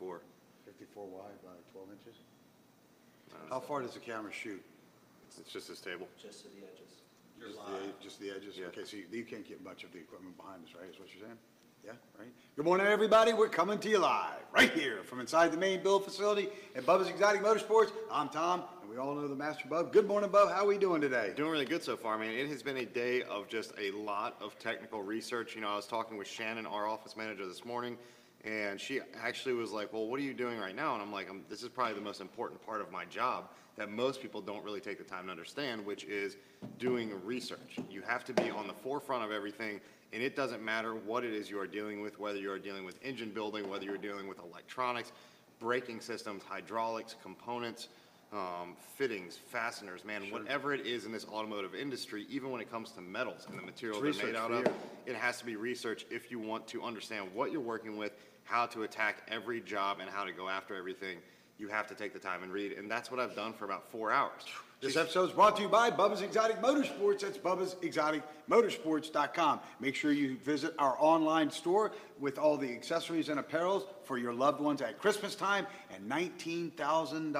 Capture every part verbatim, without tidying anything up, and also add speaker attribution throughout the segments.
Speaker 1: fifty-four.
Speaker 2: fifty-four wide by twelve inches?
Speaker 1: Uh,
Speaker 2: How far does the camera shoot?
Speaker 1: It's just this table.
Speaker 3: Just to the edges.
Speaker 2: Just the, just the edges?
Speaker 1: Yeah.
Speaker 2: Okay, so you, you can't get much of the equipment behind us, right, is what you're saying? Yeah, right? Good morning, everybody. We're coming to you live, right here, from inside the main build facility at Bubba's Exotic Motorsports. I'm Tom, and we all know the Master Bub. Good morning, Bub. How are we doing today?
Speaker 1: Doing really good so far, man. It has been a day of just a lot of technical research. You know, I was talking with Shannon, our office manager, this morning, and she actually was like, well, what are you doing right now? And I'm like, I'm, this is probably the most important part of my job that most people don't really take the time to understand, which is doing research. You have to be on the forefront of everything, and it doesn't matter what it is you are dealing with, whether you are dealing with engine building, whether you're dealing with electronics, braking systems, hydraulics, components, um, fittings, fasteners, man,
Speaker 2: Sure.
Speaker 1: whatever it is in this automotive industry, even when it comes to metals and the material
Speaker 2: It's
Speaker 1: they're made
Speaker 2: research
Speaker 1: out
Speaker 2: for
Speaker 1: of, it has to be research if you want to understand what you're working with, how to attack every job, and how to go after everything. You have to take the time and read, and that's what I've done for about four hours.
Speaker 2: This episode is brought to you by Bubba's Exotic Motorsports. That's Bubba's Exotic Motorsports dot com. Make sure you visit our online store with all the accessories and apparels for your loved ones at Christmas time, and nineteen thousand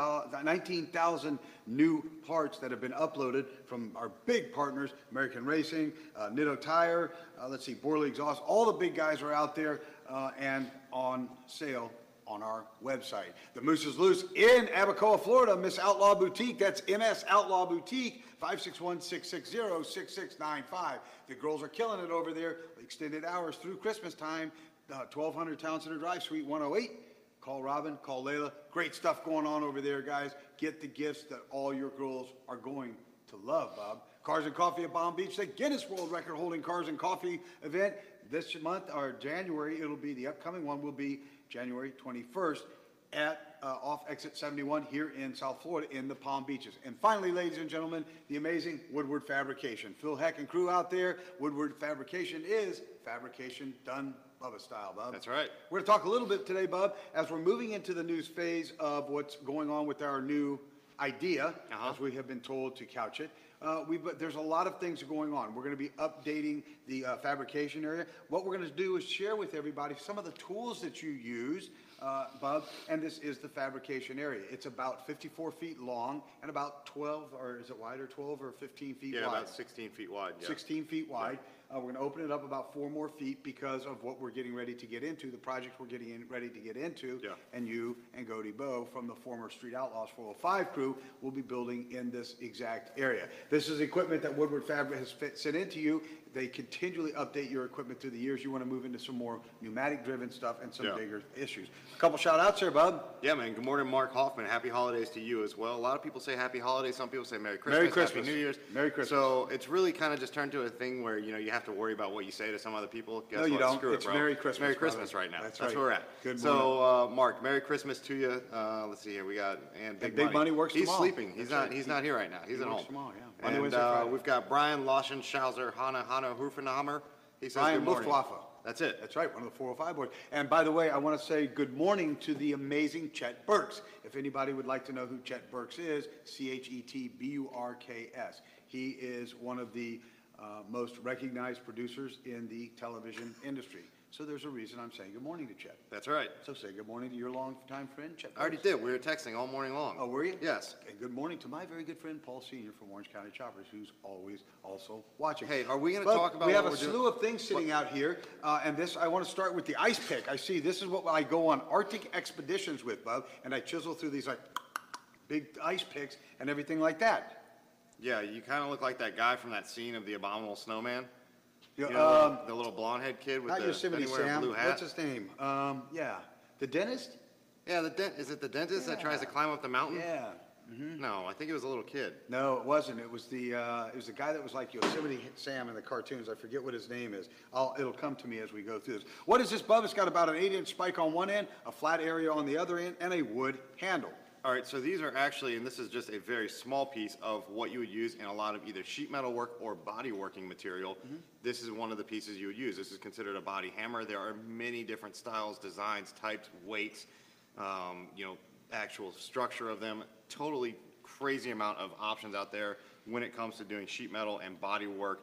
Speaker 2: new parts that have been uploaded from our big partners, American Racing, uh, Nitto Tire, uh, let's see, Borley Exhaust. All the big guys are out there uh, and on sale on our website. The Moose is Loose in Abacoa, Florida, Miss Outlaw Boutique. That's M S Outlaw Boutique, five six one, six six zero, six six nine five. The girls are killing it over there. Extended hours through Christmas time. Uh, twelve hundred Town Center Drive, Suite one oh eight. Call Robin, call Layla. Great stuff going on over there, guys. Get the gifts that all your girls are going to love, Bob. Cars and Coffee at Palm Beach, the Guinness World Record holding Cars and Coffee event this month, or January. It'll be, the upcoming one will be January twenty-first at uh, off exit seventy-one here in South Florida in the Palm Beaches. And finally, ladies and gentlemen, the amazing Woodward Fabrication. Phil Heck and crew out there. Woodward Fabrication is fabrication done Bubba style, Bub.
Speaker 1: That's right.
Speaker 2: We're going to talk a little bit today, Bub, as we're moving into the news phase of what's going on with our new idea,
Speaker 1: Uh-huh.
Speaker 2: as we have been told to couch it. Uh, we, but there's a lot of things going on. We're going to be updating the uh, fabrication area. What we're going to do is share with everybody some of the tools that you use, uh, Bub, and this is the fabrication area. It's about fifty-four feet long and about twelve, or is it wider, twelve or fifteen feet
Speaker 1: Yeah,
Speaker 2: wide?
Speaker 1: about sixteen feet wide. Yeah.
Speaker 2: sixteen feet wide. Uh, we're going to open it up about four more feet because of what we're getting ready to get into, the project we're getting in, ready to get into.
Speaker 1: Yeah.
Speaker 2: And you and Cody Bowe from the former Street Outlaws four oh five crew will be building in this exact area. This is equipment that Woodward Fabric has fit, sent into you. They continually update your equipment through the years. You want to move into some more pneumatic-driven stuff and some
Speaker 1: Yeah.
Speaker 2: bigger issues. A couple shout-outs here, Bub.
Speaker 1: Yeah, man. Good morning, Mark Hoffman. Happy holidays to you as well. A lot of people say happy holidays. Some people say Merry Christmas.
Speaker 2: Merry Christmas.
Speaker 1: Happy New Year's.
Speaker 2: Merry Christmas.
Speaker 1: So it's really kind of just turned to a thing where, you know, you have to worry about what you say to some other people. Guess
Speaker 2: No, you
Speaker 1: what?
Speaker 2: don't.
Speaker 1: Screw
Speaker 2: It's
Speaker 1: it, bro.
Speaker 2: Merry Christmas,
Speaker 1: Merry
Speaker 2: brother.
Speaker 1: Christmas right now.
Speaker 2: That's
Speaker 1: That's,
Speaker 2: right.
Speaker 1: where we're at.
Speaker 2: Good
Speaker 1: so, uh, Mark, Merry Christmas to you. Uh, let's see here. We got, and Big,
Speaker 2: And Big Money works
Speaker 1: He's
Speaker 2: tomorrow.
Speaker 1: sleeping. He's
Speaker 2: That's
Speaker 1: not
Speaker 2: right.
Speaker 1: He's not here right now. He's
Speaker 2: He
Speaker 1: at
Speaker 2: works
Speaker 1: home.
Speaker 2: tomorrow, yeah. Monday,
Speaker 1: And
Speaker 2: Wednesday,
Speaker 1: uh,
Speaker 2: Friday.
Speaker 1: we've got Brian Lauschenschauser, Hanna, Hanna Hufenhammer. He says
Speaker 2: Brian
Speaker 1: good morning.
Speaker 2: Luftwaffe.
Speaker 1: That's it.
Speaker 2: That's right, one of the four oh five boys. And by the way, I want to say good morning to the amazing Chet Burks. If anybody would like to know who Chet Burks is, C H E T B U R K S. He is one of the uh, most recognized producers in the television industry. So there's a reason I'm saying good morning to Chet.
Speaker 1: That's right.
Speaker 2: So say good morning to your longtime friend, Chet Burks.
Speaker 1: I already did. We were texting all morning long.
Speaker 2: Oh, were you?
Speaker 1: Yes.
Speaker 2: And good morning to my very good friend, Paul Senior from Orange County Choppers, who's always also watching.
Speaker 1: Hey, are we going to
Speaker 2: But
Speaker 1: talk about
Speaker 2: we have
Speaker 1: what
Speaker 2: a
Speaker 1: we're doing?
Speaker 2: slew of things sitting out here, uh, and this, I want to start with the ice pick. I see this is what I go on Arctic expeditions with, Bub, and I chisel through these like big ice picks and everything like that.
Speaker 1: Yeah, you kind of look like that guy from that scene of The Abominable Snowman.
Speaker 2: You
Speaker 1: You
Speaker 2: know,
Speaker 1: know,
Speaker 2: um,
Speaker 1: the little blonde head kid with
Speaker 2: not
Speaker 1: the
Speaker 2: Yosemite
Speaker 1: anywhere
Speaker 2: Sam.
Speaker 1: blue hat.
Speaker 2: What's his name? Um, yeah, the dentist.
Speaker 1: Yeah, the dent. Is it the dentist that tries to
Speaker 2: Yeah.
Speaker 1: climb up the mountain?
Speaker 2: Yeah.
Speaker 1: No, I think it was a little kid.
Speaker 2: No, it wasn't. It was the uh, it was the guy that was like Yosemite Sam in the cartoons. I forget what his name is. I'll, it'll come to me as we go through this. What is this, Bub? It's got about an eight-inch spike on one end, a flat area on the other end, and a wood handle.
Speaker 1: All right, so these are actually, and this is just a very small piece of what you would use in a lot of either sheet metal work or body working material.
Speaker 2: Mm-hmm.
Speaker 1: This is one of the pieces you would use. This is considered a body hammer. There are many different styles, designs, types, weights, um, you know, actual structure of them. Totally crazy amount of options out there when it comes to doing sheet metal and body work.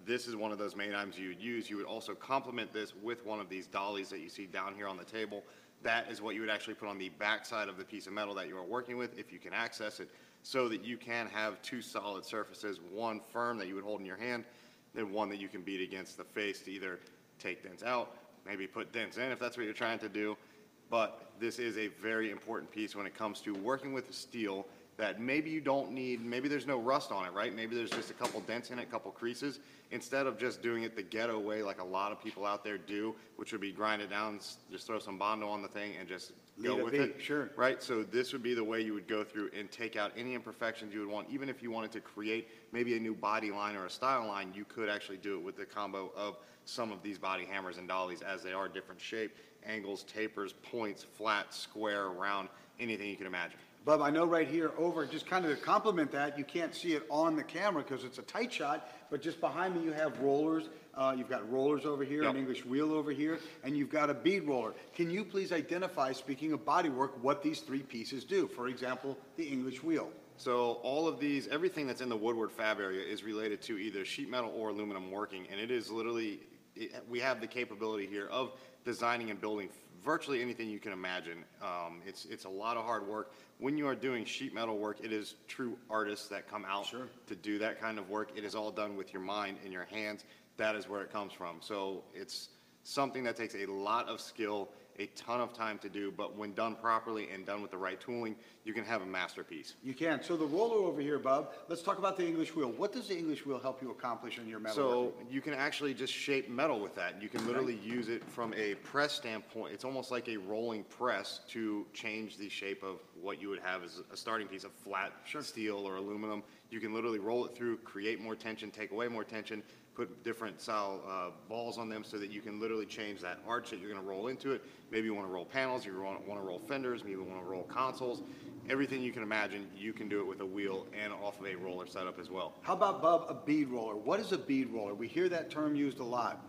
Speaker 1: this is one of those main items you would use. You would also complement this with one of these dollies that you see down here on the table. That is what you would actually put on the back side of the piece of metal that you are working with, if you can access it, so that you can have two solid surfaces, one firm that you would hold in your hand, then one that you can beat against the face to either take dents out, maybe put dents in if that's what you're trying to do. But this is a very important piece when it comes to working with steel that maybe you don't need, maybe there's no rust on it, right? Maybe there's just a couple dents in it, a couple creases. Instead of just doing it the ghetto way like a lot of people out there do, which would be grind it down, s- just throw some Bondo on the thing and just go
Speaker 2: Leave it
Speaker 1: with
Speaker 2: be,
Speaker 1: it.
Speaker 2: sure.
Speaker 1: Right? So this would be the way you would go through and take out any imperfections you would want. Even if you wanted to create maybe a new body line or a style line, you could actually do it with the combo of some of these body hammers and dollies, as they are different shape, angles, tapers, points, flat, square, round, anything you can imagine.
Speaker 2: Bub, I know right here over, just kind of to complement that, you can't see it on the camera because it's a tight shot, but just behind me you have rollers. Uh, you've got rollers over here, an
Speaker 1: Yep.
Speaker 2: English wheel over here, and you've got a bead roller. Can you please identify, speaking of bodywork, what these three pieces do? For example, the English wheel.
Speaker 1: So all of these, everything that's in the Woodward fab area is related to either sheet metal or aluminum working, and it is literally, it, we have the capability here of designing and building virtually anything you can imagine. Um, it's, it's a lot of hard work. When you are doing sheet metal work, it is true artists that come out
Speaker 2: Sure.
Speaker 1: to do that kind of work. It is all done with your mind and your hands. That is where it comes from. So it's something that takes a lot of skill, a ton of time to do, but when done properly and done with the right tooling, you can have a masterpiece.
Speaker 2: You can. So the roller over here, Bub, let's talk about the English wheel. What does the English wheel help you accomplish in your metal?
Speaker 1: So you can actually just shape metal with that. You can literally use it from a press standpoint. It's almost like a rolling press to change the shape of what you would have as a starting piece of flat steel or aluminum. You can literally roll it through, create more tension, take away more tension, put different style uh, balls on them so that you can literally change that arch that you're going to roll into it. Maybe you want to roll panels, you want, want to roll fenders, maybe you want to roll consoles. Everything you can imagine, you can do it with a wheel and off of a roller setup as well.
Speaker 2: How about, Bub, a bead roller? What is a bead roller? We hear that term used a lot.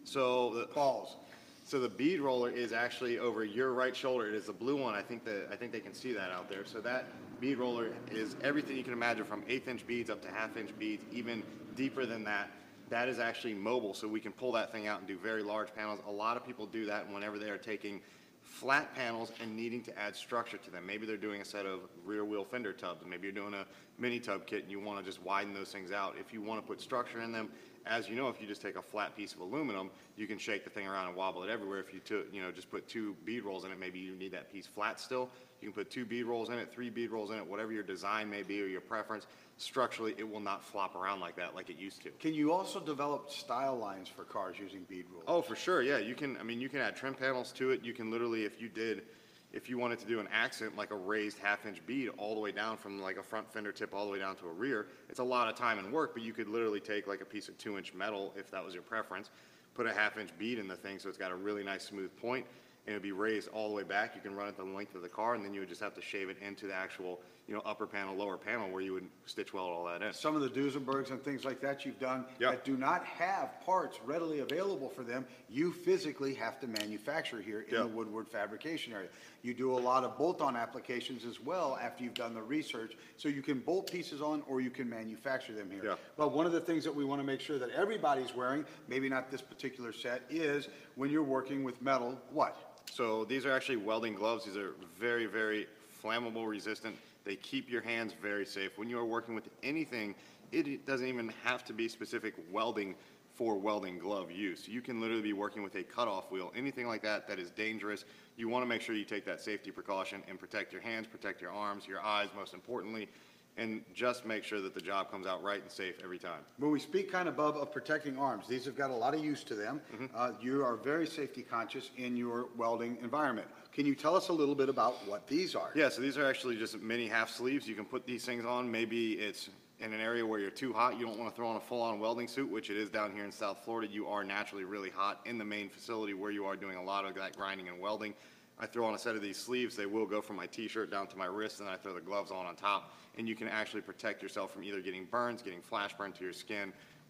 Speaker 1: So the,
Speaker 2: Balls.
Speaker 1: So the bead roller is actually over your right shoulder. It is the blue one. I think that I think they can see that out there. So that bead roller is everything you can imagine, from eighth inch beads up to half inch beads, even deeper than that. That is actually mobile, so we can pull that thing out and do very large panels. A lot of people do that whenever they are taking flat panels and needing to add structure to them. Maybe they're doing a set of rear wheel fender tubs. Maybe you're doing a mini tub kit and you want to just widen those things out. If you want to put structure in them, as you know, if you just take a flat piece of aluminum, you can shake the thing around and wobble it everywhere. If you took, you know, just put two bead rolls in it, maybe you need that piece flat still. You can put two bead rolls in it, three bead rolls in it, whatever your design may be or your preference. Structurally, it will not flop around like that like it used to.
Speaker 2: Can you also develop style lines for cars using bead rollers?
Speaker 1: Oh, for sure, yeah. You can, I mean, you can add trim panels to it. You can literally, if you did, if you wanted to do an accent, like a raised half-inch bead all the way down from like a front fender tip all the way down to a rear, it's a lot of time and work, but you could literally take like a piece of two-inch metal, if that was your preference, put a half-inch bead in the thing so it's got a really nice smooth point, and it'd be raised all the way back. You can run it the length of the car, and then you would just have to shave it into the actual, you know, upper panel, lower panel, where you would stitch weld all that in.
Speaker 2: Some of the Duesenbergs and things like that you've done
Speaker 1: Yeah.
Speaker 2: that do not have parts readily available for them, you physically have to manufacture here in
Speaker 1: Yeah.
Speaker 2: the Woodward fabrication area. You do a lot of bolt-on applications as well after you've done the research, so you can bolt pieces on or you can manufacture them here.
Speaker 1: Yeah.
Speaker 2: But one of the things that we want to make sure that everybody's wearing, maybe not this particular set, is when you're working with metal, what?
Speaker 1: So these are actually welding gloves. These are very, very flammable resistant. They keep your hands very safe. When you are working with anything, it doesn't even have to be specific welding for welding glove use. You can literally be working with a cutoff wheel, anything like that that is dangerous. You want to make sure you take that safety precaution and protect your hands, protect your arms, your eyes, most importantly, and just make sure that the job comes out right and safe every time.
Speaker 2: When we speak kind of, Bub, of protecting arms, these have got a lot of use to them. Uh, you are very safety conscious in your welding environment. Can you tell us a little bit about what these are?
Speaker 1: Yeah, so these are actually just mini half sleeves. You can put these things on. Maybe it's in an area where you're too hot. You don't want to throw on a full-on welding suit, which it is down here in South Florida. You are naturally really hot in the main facility where you are doing a lot of that grinding and welding. I throw on a set of these sleeves. They will go from my t-shirt down to my wrist, and then I throw the gloves on on top. And you can actually protect yourself from either getting burns, getting flash burn to your skin,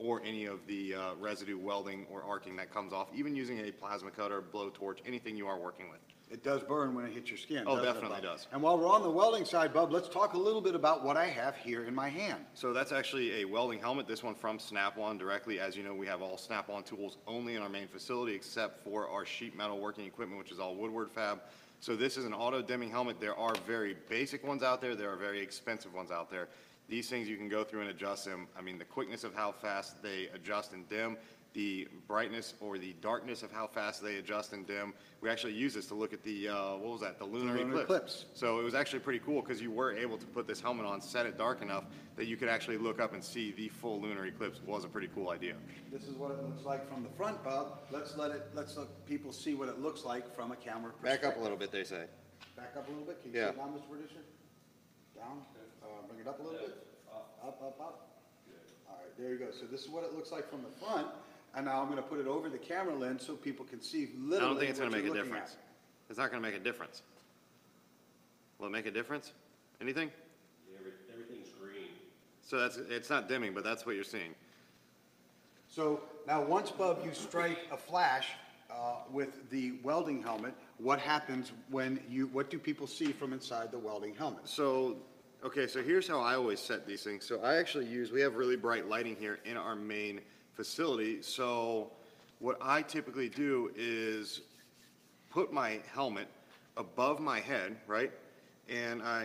Speaker 1: or any of the uh, residue welding or arcing that comes off, even using a plasma cutter, blowtorch, anything you are working with.
Speaker 2: It does burn when it hits your skin.
Speaker 1: Oh,
Speaker 2: doesn't it,
Speaker 1: definitely
Speaker 2: Bub?
Speaker 1: does.
Speaker 2: And while we're on the welding side, Bub, let's talk a little bit about what I have here in my hand.
Speaker 1: So that's actually a welding helmet, this one from Snap-on directly. As you know, we have all Snap-on tools only in our main facility except for our sheet metal working equipment, which is all Woodward fab. So this is an auto-dimming helmet. There are very basic ones out there. There are very expensive ones out there. These things you can go through and adjust them. I mean, the quickness of how fast they adjust and dim, the brightness or the darkness of how fast they adjust and dim. We actually use this to look at the, uh, what was that, the lunar,
Speaker 2: lunar
Speaker 1: eclipse.
Speaker 2: eclipse.
Speaker 1: So it was actually pretty cool because you were able to put this helmet on, set it dark enough that you could actually look up and see the full lunar eclipse. It was a pretty cool idea.
Speaker 2: This is what it looks like from the front, Bub. Let's let it, let's let people see what it looks like from a camera perspective.
Speaker 1: Back up a little bit, they say.
Speaker 2: Back up a little bit. Can you
Speaker 1: Yeah.
Speaker 2: sit down, Mister Producer? Down. Uh, bring it up a little bit. Up, up, up. All right, there you go. So this is what it looks like from the front. And now I'm going to put it over the camera lens so people can see literally
Speaker 1: I don't think it's
Speaker 2: what
Speaker 1: going to make
Speaker 2: you're
Speaker 1: a
Speaker 2: looking
Speaker 1: difference.
Speaker 2: at.
Speaker 1: It's not going to make a difference. Will it make a difference? Anything?
Speaker 3: Yeah, every- everything's green.
Speaker 1: So that's, it's not dimming, but that's what you're seeing.
Speaker 2: So now, once, Bub, you strike a flash uh, with the welding helmet, what happens when you, what do people see from inside the welding helmet?
Speaker 1: So, okay, so here's how I always set these things. So I actually use, we have really bright lighting here in our main facility. So what I typically do is put my helmet above my head, right? And I,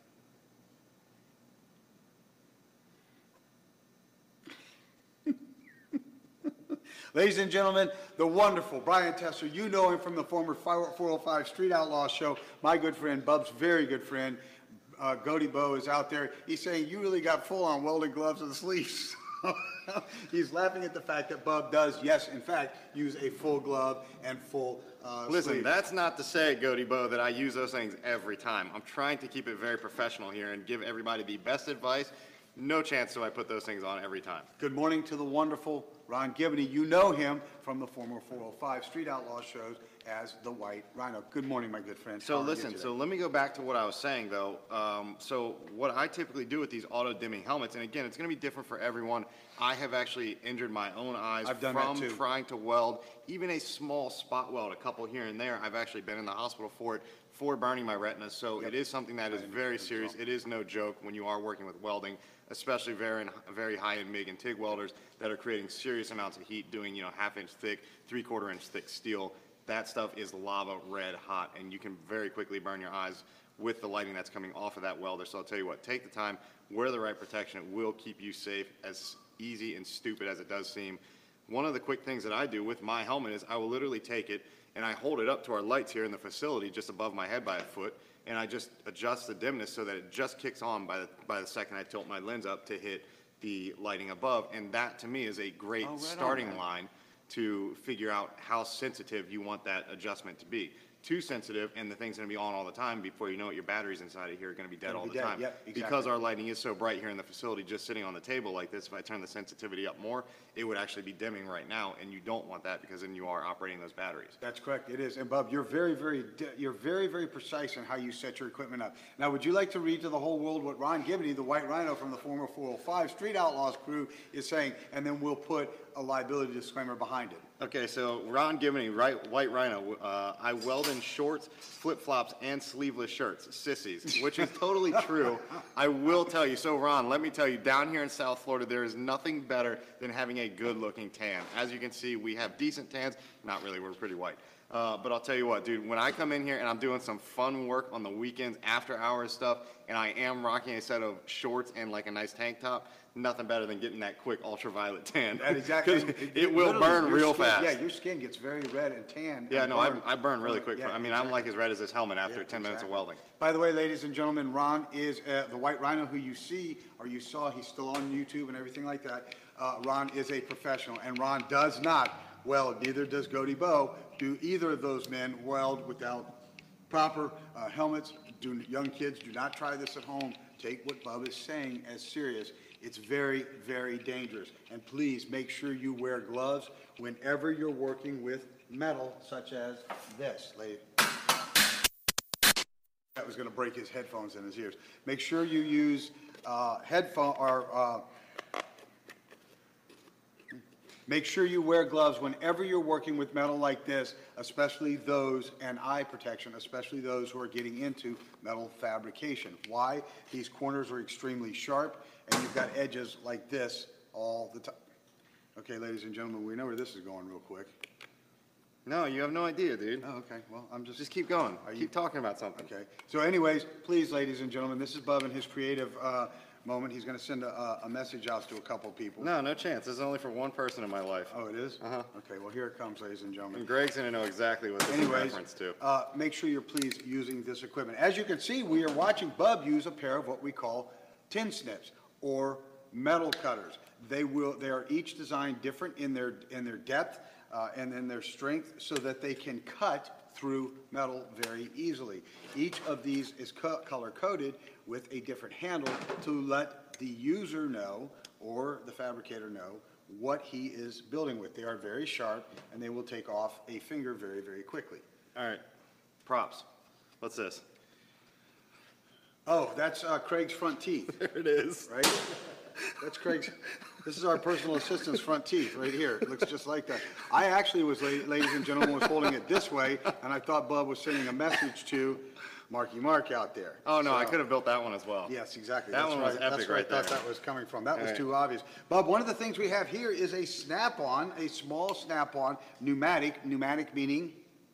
Speaker 2: Ladies and gentlemen, the wonderful Brian Tesser. You know him from the former four oh five Street Outlaw show. My good friend, Bub's very good friend, uh, Goaty Bo is out there. He's saying, you really got full-on welding gloves and sleeves. He's laughing at the fact that Bub does, yes, in fact, use a full glove and full uh,
Speaker 1: listen,
Speaker 2: sleeve.
Speaker 1: that's not to say, Goaty Bo, that I use those things every time. I'm trying to keep it very professional here and give everybody the best advice. No chance do I put those things on every time.
Speaker 2: Good morning to the wonderful Ron Gibney. You know him from the former four oh five Street Outlaw shows as the White Rhino. Good morning, my good friend.
Speaker 1: So
Speaker 2: How are you
Speaker 1: listen,
Speaker 2: today?
Speaker 1: so let me go back to what I was saying though. Um, so what I typically do with these auto dimming helmets, and again, it's going to be different for everyone. I have actually injured my own eyes
Speaker 2: I've done that
Speaker 1: from
Speaker 2: too.
Speaker 1: trying to weld, even a small spot weld, a couple here and there. I've actually been in the hospital for it, for burning my retina. So
Speaker 2: Yep.
Speaker 1: it is something that is very serious. It is no joke when you are working with welding, especially very, very high-end MIG and TIG welders that are creating serious amounts of heat, doing, you know, half-inch thick, three-quarter inch thick steel. That stuff is lava red hot, and you can very quickly burn your eyes with the lighting that's coming off of that welder. So I'll tell you what, take the time, wear the right protection. It will keep you safe, as easy and stupid as it does seem. One of the quick things that I do with my helmet is I will literally take it and I hold it up to our lights here in the facility just above my head by a foot, and I just adjust the dimness so that it just kicks on by the, by the second I tilt my lens up to hit the lighting above. And that to me is a great
Speaker 2: Oh, right on,
Speaker 1: starting
Speaker 2: man.
Speaker 1: line to figure out how sensitive you want that adjustment to be. Too sensitive, and the thing's going to be on all the time. Before you know it, your batteries inside of here are going to be dead
Speaker 2: Gonna
Speaker 1: all
Speaker 2: be
Speaker 1: the
Speaker 2: dead,
Speaker 1: time.
Speaker 2: yep, exactly.
Speaker 1: Because our lighting is so bright here in the facility, just sitting on the table like this, if I turn the sensitivity up more, it would actually be dimming right now, and you don't want that because then you are operating those batteries.
Speaker 2: That's correct, it is. And Bub, you're very, very, di- you're very, very precise in how you set your equipment up. Now, would you like to read to the whole world what Ron Gibney, the White Rhino from the former four oh five Street Outlaws crew, is saying, and then we'll put a liability disclaimer behind it.
Speaker 1: Okay, so Ron Gibney, right, White Rhino, uh, I weld in shorts, flip-flops, and sleeveless shirts, sissies, which is totally true. I will tell you, so Ron, let me tell you, down here in South Florida, there is nothing better than having a good-looking tan. As you can see, we have decent tans. Not really, we're pretty white. Uh, but I'll tell you what, dude, when I come in here and I'm doing some fun work on the weekends, after hours stuff, and I am rocking a set of shorts and like a nice tank top, nothing better than getting that quick ultraviolet tan.
Speaker 2: That exactly.
Speaker 1: 'Cause it will
Speaker 2: Literally,
Speaker 1: burn
Speaker 2: your
Speaker 1: real
Speaker 2: skin-
Speaker 1: fast.
Speaker 2: Yeah, your skin gets very red and tan.
Speaker 1: Yeah,
Speaker 2: and
Speaker 1: no, I,
Speaker 2: burn.
Speaker 1: I burn really quick.
Speaker 2: Yeah,
Speaker 1: I mean, I'm
Speaker 2: exactly.
Speaker 1: like as red as this helmet after
Speaker 2: Yeah,
Speaker 1: ten minutes of
Speaker 2: exactly.
Speaker 1: welding.
Speaker 2: By the way, ladies and gentlemen, Ron is uh, the White Rhino who you see or you saw. He's still on YouTube and everything like that. Uh, Ron is a professional, and Ron does not weld. Neither does Goaty Bo. Do either of those men weld without proper uh, helmets? Do young kids do not try this at home? Take what Bub is saying as serious. It's very, very dangerous. And please make sure you wear gloves whenever you're working with metal such as this, lady. That was going to break his headphones in his ears. Make sure you use uh, headphone or uh, Make sure you wear gloves whenever you're working with metal like this, especially those, and eye protection, especially those who are getting into metal fabrication. Why? These corners are extremely sharp, and you've got edges like this all the time. Okay, ladies and gentlemen, we know where this is going real quick.
Speaker 1: No, you have no idea, dude.
Speaker 2: Oh, okay, well, I'm just.
Speaker 1: Just keep going.
Speaker 2: Are you-
Speaker 1: Keep talking about something.
Speaker 2: Okay, so anyways, please, ladies and gentlemen, this is Bub in his creative uh, moment. He's going to send a, a message out to a couple people.
Speaker 1: No, no chance. This is only for one person in my life.
Speaker 2: Oh, it is?
Speaker 1: Uh-huh.
Speaker 2: Okay, well, here it comes, ladies and gentlemen.
Speaker 1: And Greg's gonna know exactly what this is
Speaker 2: Anyways,
Speaker 1: reference to.
Speaker 2: uh, make sure you're please using this equipment. As you can see, we are watching Bub use a pair of what we call tin snips or metal cutters. They will, they are each designed different in their, in their depth uh, and in their strength so that they can cut through metal very easily. Each of these is co- color coded with a different handle to let the user know or the fabricator know what he is building with. They are very sharp and they will take off a finger very, very quickly.
Speaker 1: All right, props. What's this?
Speaker 2: Oh, that's uh, Craig's front teeth,
Speaker 1: There it is.
Speaker 2: right? That's Craig's, this is our personal assistant's front teeth, right here. It looks just like that. I actually was, la- ladies and gentlemen, was holding it this way, and I thought Bub was sending a message to Marky Mark out there.
Speaker 1: Oh, no, I
Speaker 2: So-
Speaker 1: could have built that one as well.
Speaker 2: Yes, exactly.
Speaker 1: That
Speaker 2: That's
Speaker 1: one was
Speaker 2: right.
Speaker 1: epic
Speaker 2: That's where
Speaker 1: right
Speaker 2: I thought
Speaker 1: there.
Speaker 2: that was coming from. That was
Speaker 1: Alright.
Speaker 2: too obvious. Bob, one of the things we have here is a snap-on, a small snap-on pneumatic, pneumatic meaning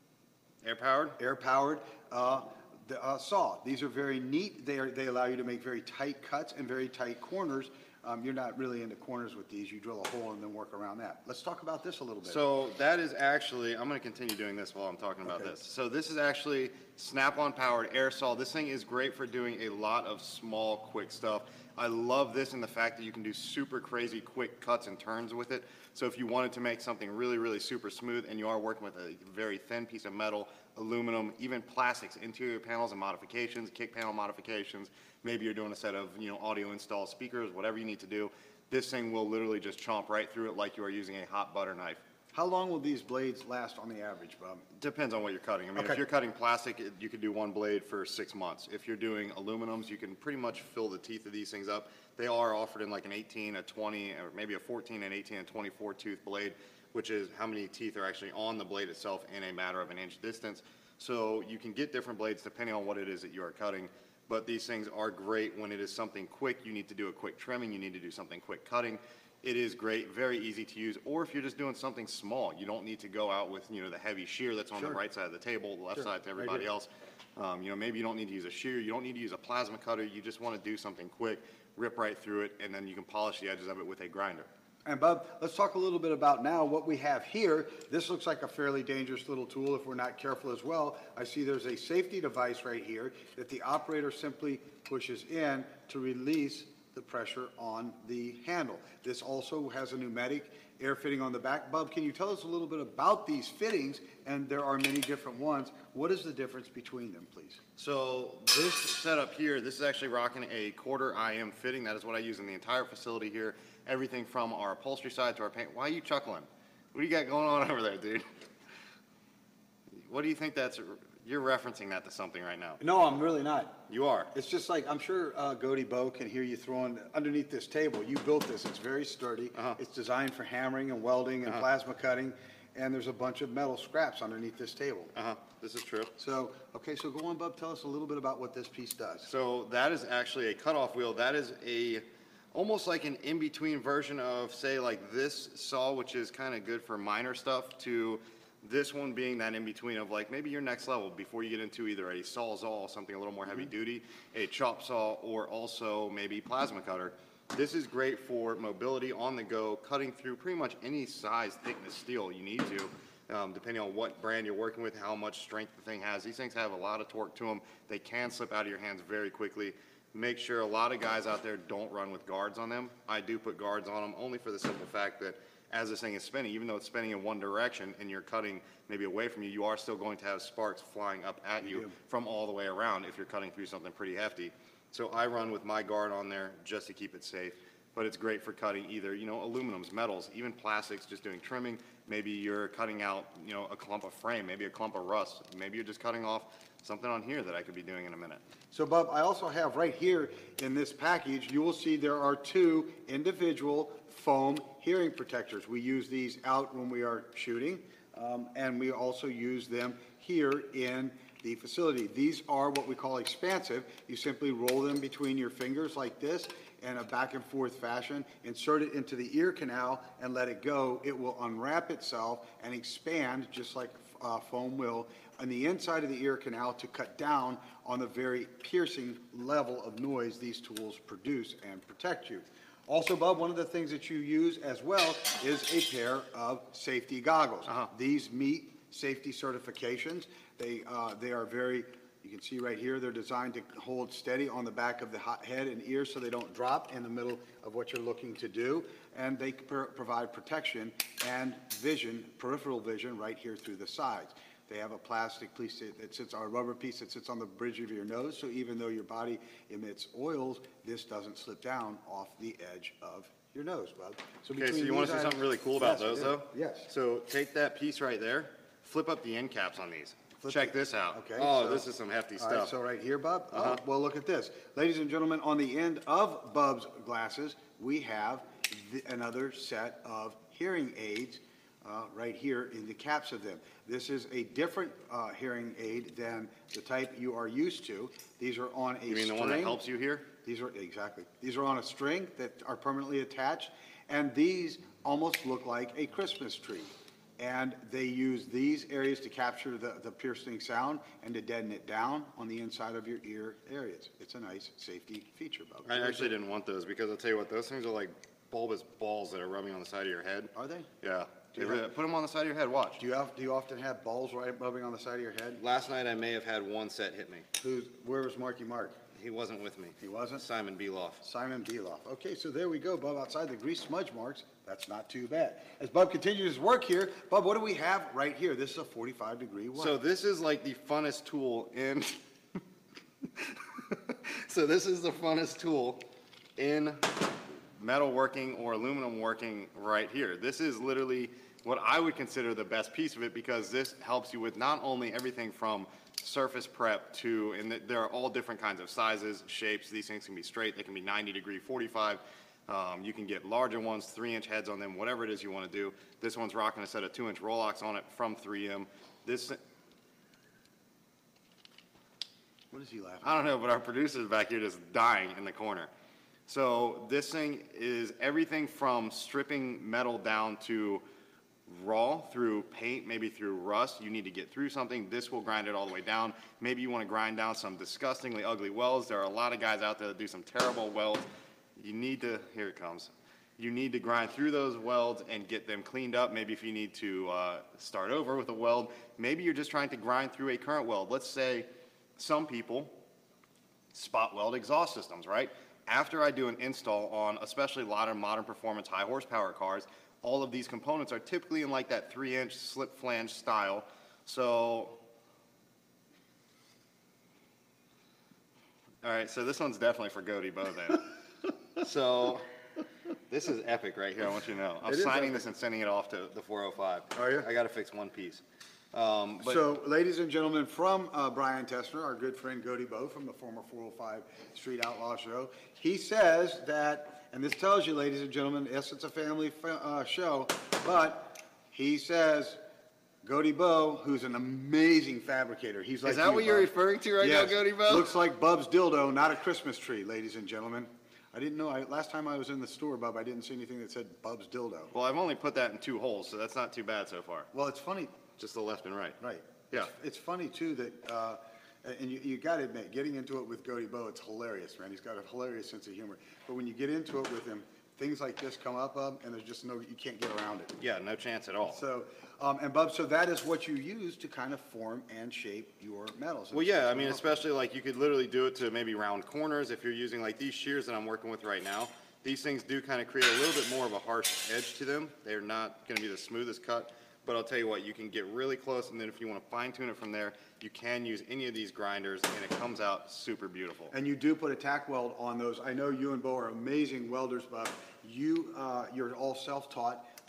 Speaker 1: Air powered?
Speaker 2: air-powered uh, the, uh, saw. These are very neat. They are, they allow you to make very tight cuts and very tight corners. Um, You're not really into corners with these. You drill a hole and then work around that. Let's talk about this a little bit.
Speaker 1: So that is actually, I'm gonna continue doing this while I'm talking about
Speaker 2: Okay.
Speaker 1: this. So this is actually snap-on powered air saw. This thing is great for doing a lot of small, quick stuff. I love this in the fact that you can do super crazy quick cuts and turns with it. So if you wanted to make something really, really super smooth and you are working with a very thin piece of metal, aluminum, even plastics, interior panels and modifications, kick panel modifications, maybe you're doing a set of, you know, audio install speakers, whatever you need to do, this thing will literally just chomp right through it like you are using a hot butter knife.
Speaker 2: How long will these blades last on the average, Bob?
Speaker 1: Depends on what you're cutting. I mean,
Speaker 2: Okay.
Speaker 1: if you're cutting plastic, it- you could do one blade for six months. If you're doing aluminums, you can pretty much fill the teeth of these things up. They are offered in like an eighteen, a twenty, or maybe a fourteen, an eighteen, and twenty-four tooth blade, which is how many teeth are actually on the blade itself in a matter of an inch distance. So you can get different blades depending on what it is that you are cutting. But these things are great when it is something quick. You need to do a quick trimming. You need to do something quick cutting. It is great, very easy to use. Or if you're just doing something small, you don't need to go out with, you know, the heavy shear that's on the
Speaker 2: Sure.
Speaker 1: right side of the table, the left
Speaker 2: Sure,
Speaker 1: side to
Speaker 2: right
Speaker 1: everybody
Speaker 2: here.
Speaker 1: else. Um, you know, maybe you don't need to use a shear. You don't need to use a plasma cutter. You just want to do something quick, rip right through it, and then you can polish the edges of it with a grinder.
Speaker 2: And Bob, let's talk a little bit about now what we have here. This looks like a fairly dangerous little tool if we're not careful as well. I see there's a safety device right here that the operator simply pushes in to release the pressure on the handle. This also has a pneumatic air fitting on the back. Bob, can you tell us a little bit about these fittings? And there are many different ones. What is the difference between them, please?
Speaker 1: So this setup here, this is actually rocking a quarter I M fitting. That is what I use in the entire facility here. Everything from our upholstery side to our paint. Why are you chuckling? What do you got going on over there, dude? What do you think that's, you're referencing that to something right now.
Speaker 2: No, I'm really not.
Speaker 1: You are.
Speaker 2: It's just like, I'm sure uh, Goaty Bo can hear you throwing underneath this table. You built this. It's very sturdy.
Speaker 1: Uh-huh.
Speaker 2: It's designed for hammering and welding and
Speaker 1: Uh-huh.
Speaker 2: plasma cutting. And there's a bunch of metal scraps underneath this table.
Speaker 1: Uh-huh, this is true.
Speaker 2: So, okay, so go on, Bub. Tell us a little bit about what this piece does.
Speaker 1: So that is actually a cutoff wheel. That is a, almost like an in-between version of, say, like this saw, which is kind of good for minor stuff, to this one being that in-between of like maybe your next level before you get into either a Sawzall, something a little more heavy duty, a chop saw, or also maybe plasma cutter. This is great for mobility on the go, cutting through pretty much any size, thickness steel you need to, um, depending on what brand you're working with, how much strength the thing has. These things have a lot of torque to them. They can slip out of your hands very quickly. Make sure a lot of guys out there don't run with guards on them. I do put guards on them only for the simple fact that as this thing is spinning, even though it's spinning in one direction and you're cutting maybe away from you, you are still going to have sparks flying up at you from all the way around if you're cutting through something pretty hefty. So I run with my guard on there just to keep it safe, but it's great for cutting either, you know, aluminums, metals, even plastics, just doing trimming, Maybe you're cutting out, you know, a clump of frame, maybe a clump of rust. Maybe you're just cutting off something on here that I could be doing in a minute.
Speaker 2: So, Bub, I also have right here in this package, you will see there are two individual foam hearing protectors. We use these out when we are shooting, um, and we also use them here in the facility. These are what we call expansive. You simply roll them between your fingers like this in a back and forth fashion, insert it into the ear canal and let it go. It will unwrap itself and expand just like uh, foam will on the inside of the ear canal to cut down on the very piercing level of noise these tools produce and protect you. Also, Bub, one of the things that you use as well is a pair of safety goggles.
Speaker 1: Uh-huh.
Speaker 2: These meet safety certifications. They, uh, they are very, you can see right here, they're designed to hold steady on the back of the hot head and ears so they don't drop in the middle of what you're looking to do. And they pr- provide protection and vision, peripheral vision, right here through the sides. They have a plastic piece that sits, or a rubber piece that sits on the bridge of your nose, so even though your body emits oils, this doesn't slip down off the edge of your nose, Bub. So
Speaker 1: Okay, so
Speaker 2: between
Speaker 1: you want
Speaker 2: these
Speaker 1: to see
Speaker 2: items-
Speaker 1: something really cool about
Speaker 2: Yes, I
Speaker 1: those,
Speaker 2: do.
Speaker 1: though?
Speaker 2: Yes.
Speaker 1: So take that piece right there, flip up the end caps on these.
Speaker 2: Flip
Speaker 1: Check
Speaker 2: it.
Speaker 1: this out.
Speaker 2: Okay,
Speaker 1: Oh,
Speaker 2: so-
Speaker 1: this is some hefty
Speaker 2: All right,
Speaker 1: stuff.
Speaker 2: so right here, Bub,
Speaker 1: Uh-huh.
Speaker 2: oh, well, look at this. Ladies and gentlemen, on the end of Bub's glasses, we have the- another set of hearing aids uh, right here in the caps of them. This is a different uh, hearing aid than the type you are used to. These are on a string.
Speaker 1: You mean the one that helps you hear?
Speaker 2: These are, exactly. These are on a string that are permanently attached, and these almost look like a Christmas tree. And they use these areas to capture the, the piercing sound and to deaden it down on the inside of your ear areas. It's a nice safety feature, Bub.
Speaker 1: I actually didn't want those because I'll tell you what, those things are like bulbous balls that are rubbing on the side of your head.
Speaker 2: Are they?
Speaker 1: Yeah.
Speaker 2: Do you
Speaker 1: They re-
Speaker 2: have-
Speaker 1: Put them on the side of your head, watch.
Speaker 2: Do you have, do you often have balls right rubbing on the side of your head?
Speaker 1: Last night I may have had one set hit me.
Speaker 2: Who's, where was Marky Mark?
Speaker 1: He wasn't with me.
Speaker 2: He wasn't?
Speaker 1: Simon Beloff.
Speaker 2: Simon Beloff. Okay, so there we go, Bub, outside the grease smudge marks. That's not too bad. As Bub continues his work here, Bub, what do we have right here? This is a forty-five degree one.
Speaker 1: So this is like the funnest tool in, so this is the funnest tool in metal working or aluminum working right here. This is literally what I would consider the best piece of it because this helps you with not only everything from surface prep to, and th- there are all different kinds of sizes, shapes. These things can be straight, they can be ninety degree, forty-five. Um, you can get larger ones, three inch heads on them, whatever it is you want to do. This one's rocking a set of two inch Rolox on it from three M. This,
Speaker 2: What is he laughing
Speaker 1: I don't know, but our producer's back here just dying in the corner. So this thing is everything from stripping metal down to raw through paint, maybe through rust. You need to get through something. This will grind it all the way down. Maybe you want to grind down some disgustingly ugly welds. There are a lot of guys out there that do some terrible welds. You need to, here it comes. You need to grind through those welds and get them cleaned up. Maybe if you need to uh, start over with a weld, maybe you're just trying to grind through a current weld. Let's say some people spot weld exhaust systems, right? After I do an install on especially a lot of modern performance high horsepower cars, all of these components are typically in like that three inch slip flange style. So, all right, so this one's definitely for Goaty Bo then. So, this is epic right here, I want you to know. I'm
Speaker 2: It is
Speaker 1: signing
Speaker 2: epic.
Speaker 1: this and sending it off to the four oh five.
Speaker 2: Are you?
Speaker 1: I gotta fix one piece. Um, but
Speaker 2: So, ladies and gentlemen, from uh, Brian Tessner, our good friend Goaty Bo from the former four oh five Street Outlaw Show, he says that, and this tells you, ladies and gentlemen, yes, it's a family fa- uh, show, but he says, Goaty Bo, who's an amazing fabricator, he's like
Speaker 1: is that
Speaker 2: you,
Speaker 1: what you're
Speaker 2: Bub.
Speaker 1: referring to right
Speaker 2: Yes.
Speaker 1: now, Goaty Bo?
Speaker 2: Looks like Bub's dildo, not a Christmas tree, ladies and gentlemen. I didn't know, I, last time I was in the store, Bub, I didn't see anything that said Bub's dildo.
Speaker 1: Well, I've only put that in two holes, so that's not too bad so far.
Speaker 2: Well, it's funny,
Speaker 1: Just the left and right.
Speaker 2: right.
Speaker 1: Yeah.
Speaker 2: It's- It's funny, too, that, uh, and you, you gotta admit, getting into it with Goaty Bo, it's hilarious, man. He's got a hilarious sense of humor. But when you get into it with him, things like this come up, Bub, and there's just no, you can't get around it.
Speaker 1: Yeah, no chance at all.
Speaker 2: So, um, and Bub, so that is what you use to kind of form and shape your metals.
Speaker 1: Well, yeah, I mean, especially like you could literally do it to maybe round corners if you're using like these shears that I'm working with right now. These things do kind of create a little bit more of a harsh edge to them. They're not going to be the smoothest cut, but I'll tell you what, you can get really close, and then if you want to fine tune it from there, you can use any of these grinders, and it comes out super beautiful.
Speaker 2: And you do put a tack weld on those. I know you and Bo are amazing welders, Bob. You, uh, you're all self-taught.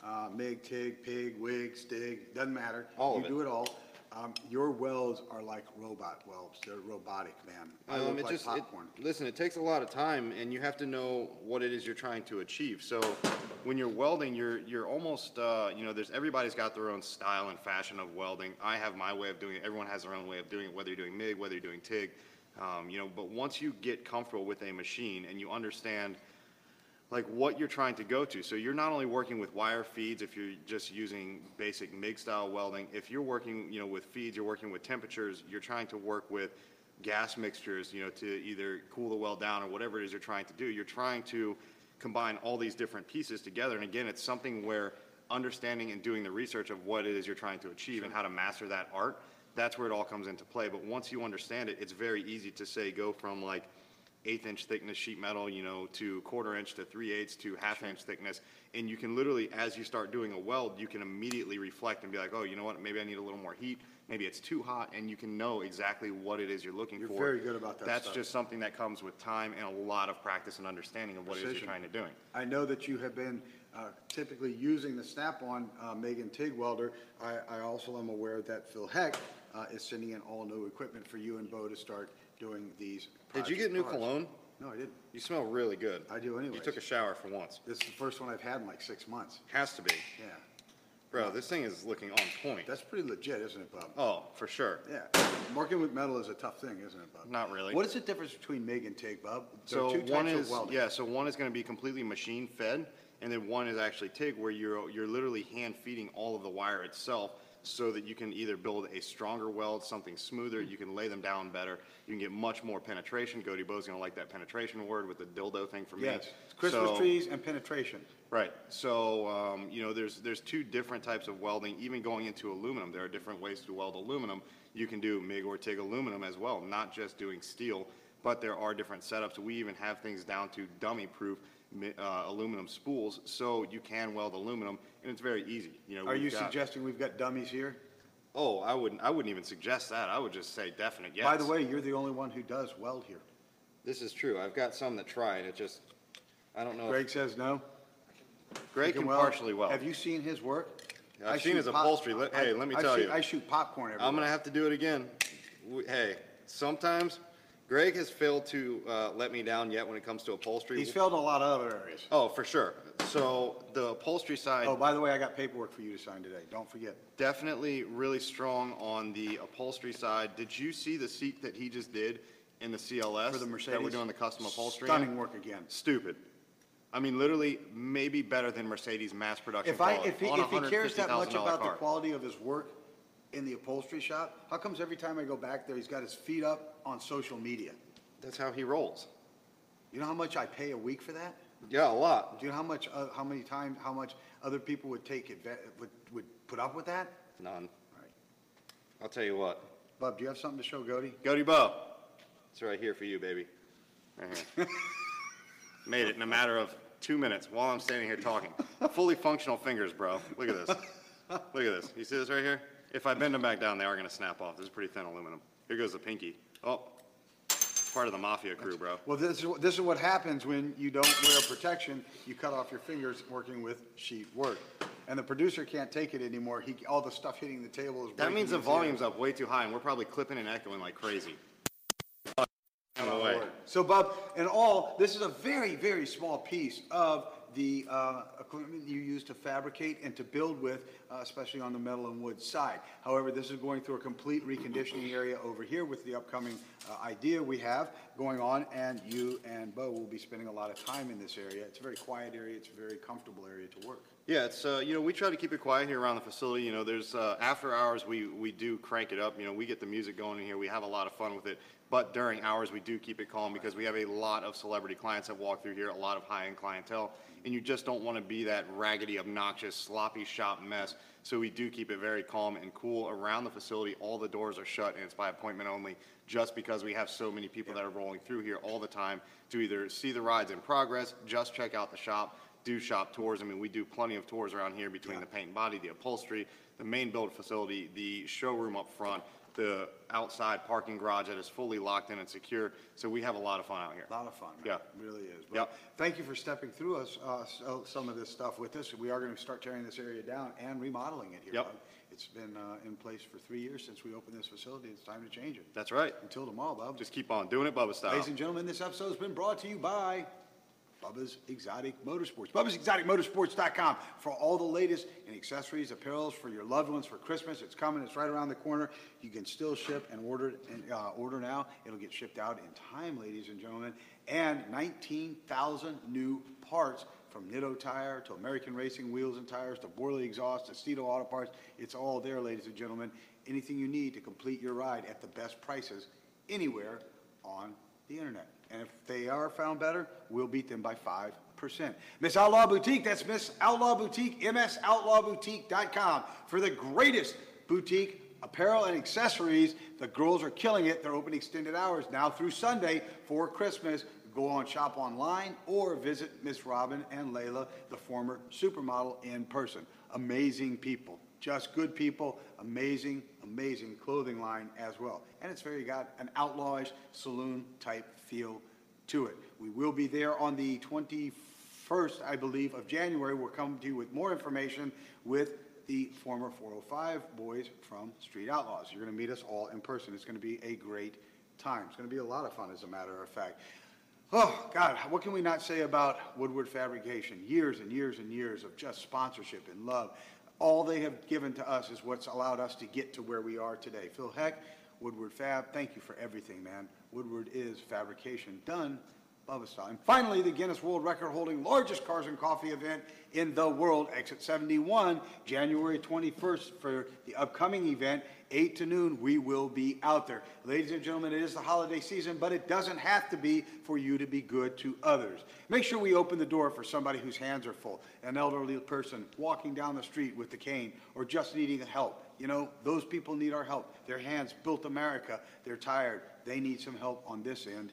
Speaker 2: uh, MIG, TIG, PIG, WIG, STIG, doesn't matter.
Speaker 1: All of
Speaker 2: You
Speaker 1: it.
Speaker 2: do it all. Um, Your welds are like robot welds. They're robotic, man. I
Speaker 1: Um,
Speaker 2: look
Speaker 1: it
Speaker 2: like
Speaker 1: just, it,
Speaker 2: popcorn.
Speaker 1: listen, it takes a lot of time, and you have to know what it is you're trying to achieve. So when you're welding, you're, you're almost, uh, you know, there's, everybody's got their own style and fashion of welding. I have my way of doing it. Everyone has their own way of doing it, whether you're doing MIG, whether you're doing TIG. Um, you know, but once you get comfortable with a machine and you understand like what you're trying to go to. So you're not only working with wire feeds if you're just using basic MIG style welding. If you're working, you know, with feeds, you're working with temperatures, you're trying to work with gas mixtures, you know, to either cool the weld down or whatever it is you're trying to do. You're trying to combine all these different pieces together. And again, it's something where understanding and doing the research of what it is you're trying to achieve and how to master that art, that's where it all comes into play. But once you understand it, it's very easy to say go from like eighth inch thickness sheet metal, you know, to quarter inch to three eighths to half inch thickness. And you can literally, as you start doing a weld, you can immediately reflect and be like, oh, you know what, maybe I need a little more heat. Maybe it's too hot, and you can know exactly what it is you're looking
Speaker 2: You're
Speaker 1: for.
Speaker 2: very good about that
Speaker 1: That's
Speaker 2: stuff.
Speaker 1: just something that comes with time and a lot of practice and understanding of what it is
Speaker 2: Precision.
Speaker 1: you're trying to do.
Speaker 2: I know that you have been uh, typically using the Snap-on uh, MIG and TIG welder. I, I also am aware that Phil Heck uh, is sending in all new equipment for you and Bo to start doing these
Speaker 1: Did you
Speaker 2: project
Speaker 1: get new
Speaker 2: cars.
Speaker 1: cologne?
Speaker 2: No, I didn't.
Speaker 1: You smell really good.
Speaker 2: I do
Speaker 1: You
Speaker 2: anyways.
Speaker 1: took a shower for once.
Speaker 2: This is the first one I've had in like six months.
Speaker 1: Has to be.
Speaker 2: Yeah.
Speaker 1: Bro, this thing is looking on point.
Speaker 2: That's pretty legit, isn't it, Bob?
Speaker 1: Oh, for sure.
Speaker 2: Yeah. Working with metal is a tough thing, isn't it, Bob?
Speaker 1: Not really.
Speaker 2: What is the difference between MIG and TIG, Bob? There
Speaker 1: So
Speaker 2: are two
Speaker 1: one
Speaker 2: types
Speaker 1: is,
Speaker 2: of welding.
Speaker 1: yeah, so one is gonna be completely machine fed, and then one is actually TIG, where you're, you're literally hand feeding all of the wire itself, so that you can either build a stronger weld, something smoother, you can lay them down better, you can get much more penetration. Cody Bo's gonna like that penetration word with the dildo thing for me.
Speaker 2: Yes. It's Christmas
Speaker 1: So-
Speaker 2: trees and penetration.
Speaker 1: Right, so, um, you know, there's, there's two different types of welding, even going into aluminum, there are different ways to weld aluminum. You can do MIG or TIG aluminum as well, not just doing steel, but there are different setups. We even have things down to dummy-proof mi- uh, aluminum spools, so you can weld aluminum, and it's very easy, you know.
Speaker 2: Are
Speaker 1: we've
Speaker 2: you
Speaker 1: got-
Speaker 2: suggesting we've got dummies here?
Speaker 1: Oh, I wouldn't, I wouldn't even suggest that, I would just say definite yes.
Speaker 2: By the way, you're the only one who does weld here.
Speaker 1: This is true, I've got some that try, and it just, I don't know. if-
Speaker 2: Greg says no?
Speaker 1: Greg
Speaker 2: He
Speaker 1: can
Speaker 2: weld.
Speaker 1: partially weld.
Speaker 2: Have you seen his work?
Speaker 1: I've
Speaker 2: I
Speaker 1: seen
Speaker 2: shoot
Speaker 1: his
Speaker 2: pop-
Speaker 1: upholstery. Let- hey,
Speaker 2: I-
Speaker 1: let me
Speaker 2: I
Speaker 1: tell
Speaker 2: shoot-
Speaker 1: you.
Speaker 2: I shoot popcorn everywhere.
Speaker 1: I'm gonna have to do it again. We- Hey, sometimes Greg has failed to uh, let me down yet when it comes to upholstery.
Speaker 2: He's failed in a lot of other areas.
Speaker 1: Oh, for sure. So the upholstery side,
Speaker 2: Oh, by the way, I got paperwork for you to sign today. Don't forget.
Speaker 1: definitely really strong on the upholstery side. Did you see the seat that he just did in the C L S?
Speaker 2: For the
Speaker 1: That
Speaker 2: Mercedes?
Speaker 1: we're doing the custom upholstery in?
Speaker 2: Stunning work again.
Speaker 1: Stupid. I mean, literally, maybe better than Mercedes mass production
Speaker 2: If I,
Speaker 1: quality
Speaker 2: if he,
Speaker 1: on a
Speaker 2: if he cares that much
Speaker 1: one hundred fifty thousand dollar
Speaker 2: about the
Speaker 1: car.
Speaker 2: quality of his work in the upholstery shop, how comes every time I go back there, he's got his feet up on social media?
Speaker 1: That's how he rolls.
Speaker 2: You know how much I pay a week for that?
Speaker 1: Yeah, a lot.
Speaker 2: Do you know how much, uh, how many times, how much other people would take, adva- would, would put up with that?
Speaker 1: None.
Speaker 2: All right.
Speaker 1: I'll tell you what.
Speaker 2: Bub, do you have something to show Cody?
Speaker 1: Goaty Bo. It's right here for you, baby. Right here. Made it in a matter of two minutes while I'm standing here talking. Fully functional fingers, bro. Look at this. Look at this. You see this right here? If I bend them back down, they are going to snap off. This is pretty thin aluminum. Here goes the pinky. Oh, part of the mafia crew, bro.
Speaker 2: Well, this is, what- this is what happens when you don't wear protection. You cut off your fingers working with sheet work. And the producer can't take it anymore. He, all the stuff hitting the table is
Speaker 1: That
Speaker 2: breaking
Speaker 1: means the
Speaker 2: his ear.
Speaker 1: volume's up way too high, and we're probably clipping and echoing like crazy. Out of the way.
Speaker 2: So, Bob, in all, this is a very, very small piece of the uh, equipment you use to fabricate and to build with, uh, especially on the metal and wood side. However, this is going through a complete reconditioning area over here with the upcoming uh, idea we have going on, and you and Bo will be spending a lot of time in this area. It's a very quiet area. It's a very comfortable area to work.
Speaker 1: Yeah, it's, uh, you know, we try to keep it quiet here around the facility. You know, there's, uh, after hours, we, we do crank it up. You know, we get the music going in here. We have a lot of fun with it. But during hours, we do keep it calm because we have a lot of celebrity clients that walk through here, a lot of high-end clientele. And you just don't want to be that raggedy, obnoxious, sloppy shop mess. So we do keep it very calm and cool around the facility. All the doors are shut and it's by appointment only, just because we have so many people that are rolling through here all the time to either see the rides in progress, just check out the shop, do shop tours. I mean, we do plenty of tours around here between
Speaker 2: Yeah.
Speaker 1: the paint and body, the upholstery, the main build facility, the showroom up front. the outside parking garage that is fully locked in and secure. So we have a lot of fun out here.
Speaker 2: A lot of fun, man.
Speaker 1: Yeah.
Speaker 2: It really is.
Speaker 1: Yep.
Speaker 2: But thank you for stepping through us, uh, so- some of this stuff with us. We are going to start tearing this area down and remodeling it here.
Speaker 1: Yep.
Speaker 2: Bub. It's been uh, in place for three years since we opened this facility. It's time to change it.
Speaker 1: That's right.
Speaker 2: Until tomorrow, Bob.
Speaker 1: Just keep on doing it Bubba style.
Speaker 2: Ladies and gentlemen, this episode has been brought to you by Bubba's Exotic Motorsports. Bubba's Exotic Motorsports dot com for all the latest in accessories, apparels for your loved ones for Christmas. It's coming. It's right around the corner. You can still ship and order it and uh, order now. It'll get shipped out in time, ladies and gentlemen. And nineteen thousand new parts from Nitto Tire to American Racing Wheels and Tires to Borley Exhaust to Steto Auto Parts. It's all there, ladies and gentlemen. Anything you need to complete your ride at the best prices anywhere on the internet. And if they are found better, we'll beat them by five percent. Miss Outlaw Boutique, that's Miss Outlaw Boutique, M S outlaw boutique dot com for the greatest boutique apparel and accessories. The girls are killing it. They're open extended hours now through Sunday for Christmas. Go on, shop online, or visit Miss Robin and Layla, the former supermodel, in person. Amazing people. Just good people, amazing, amazing clothing line as well. And it's very got an outlawish saloon type feel to it. We will be there on the twenty-first, I believe, of January. We'll come to you with more information with the former four oh five boys from Street Outlaws. You're going to meet us all in person. It's going to be a great time. It's going to be a lot of fun, as a matter of fact. Oh, God, what can we not say about Woodward Fabrication? Years and years and years of just sponsorship and love. All they have given to us is what's allowed us to get to where we are today. Phil Heck, Woodward Fab, thank you for everything, man. Woodward is fabrication done Bubba style. And finally, the Guinness World Record holding largest cars and coffee event in the world, Exit seventy-one, January twenty-first for the upcoming event, eight to noon, we will be out there. Ladies and gentlemen, it is the holiday season, but it doesn't have to be for you to be good to others. Make sure we open the door for somebody whose hands are full, an elderly person walking down the street with the cane or just needing help. You know, those people need our help. Their hands built America. They're tired. They need some help on this end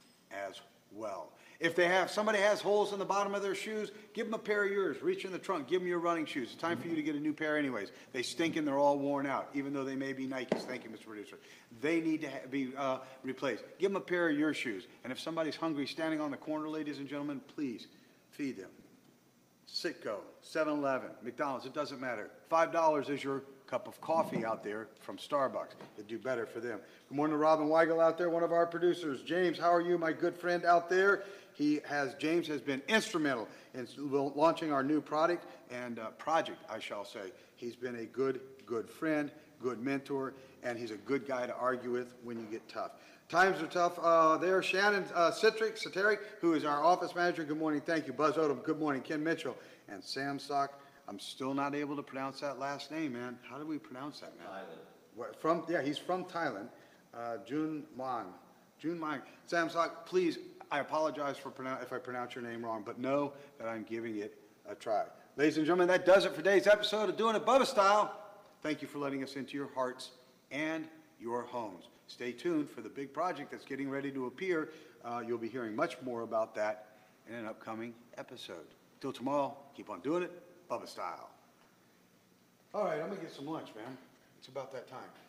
Speaker 2: as well. If they have, somebody has holes in the bottom of their shoes, give them a pair of yours. Reach in the trunk, give them your running shoes. It's time for you to get a new pair anyways. They stink and they're all worn out, even though they may be Nikes. Thank you, Mister Producer. They need to ha- be uh, replaced. Give them a pair of your shoes. And if somebody's hungry standing on the corner, ladies and gentlemen, please feed them. Citgo, seven eleven, McDonald's, it doesn't matter. five dollars is your cup of coffee out there from Starbucks. It'd do better for them. Good morning to Robin Weigel out there, one of our producers. James, how are you, my good friend out there? He has, James has been instrumental in launching our new product and uh, project, I shall say. He's been a good, good friend, good mentor, and he's a good guy to argue with when you get tough. Times are tough. Uh, there, Shannon uh, Citric, Citeric, who is our office manager. Good morning. Thank you. Buzz Odom. Good morning. Ken Mitchell. And Sam Sock. I'm still not able to pronounce that last name, man. How do we pronounce that, man?
Speaker 3: Thailand.
Speaker 2: What, from, yeah, he's from Thailand. Uh, Jun Mang. Jun Mang. Sam Sock, please, I apologize for pronoun- if I pronounce your name wrong, but know that I'm giving it a try. Ladies and gentlemen, that does it for today's episode of Doing It Bubba Style. Thank you for letting us into your hearts and your homes. Stay tuned for the big project that's getting ready to appear. Uh, you'll be hearing much more about that in an upcoming episode. Till tomorrow, keep on doing it, Bubba Style. All right, I'm going to get some lunch, man. It's about that time.